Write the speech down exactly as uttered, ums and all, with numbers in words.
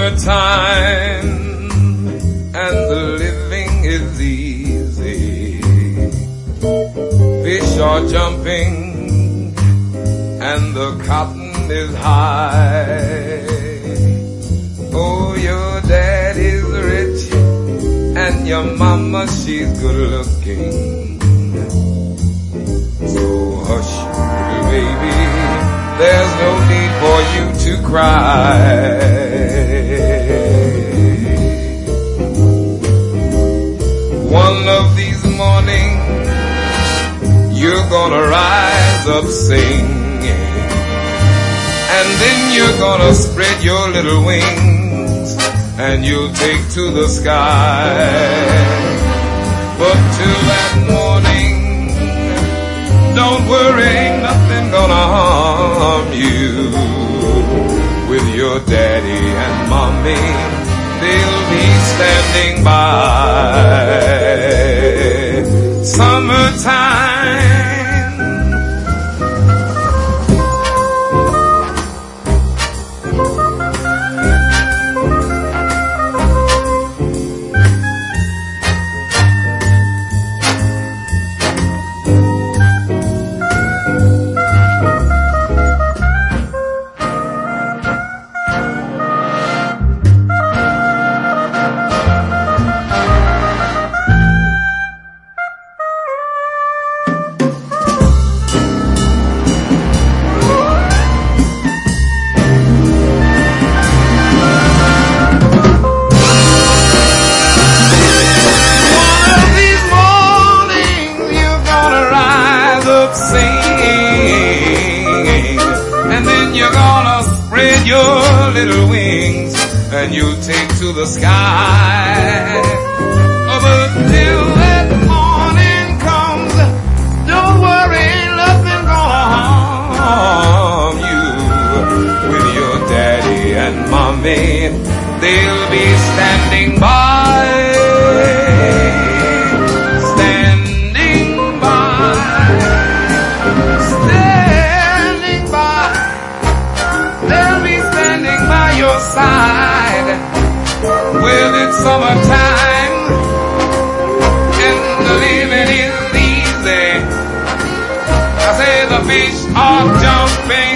summertime and the living is easy. Fish are jumping and the cotton is high. Oh, your dad is rich and your mama, she's good looking. So hush, little baby, there's no need for you to cry. One of these mornings you're gonna rise up singing, and then you're gonna spread your little wings and you'll take to the sky. But till that morning, don't worry, ain't nothing gonna harm you. With your daddy and mommy, they'll be standing by. Summertime, singing, and then you're gonna spread your little wings and you'll take to the sky. Oh, but till that morning comes, don't worry, nothing gonna harm you. With your daddy and mommy, they'll be standing by. Side. Well, it's summertime and the living is easy. I say the fish are jumping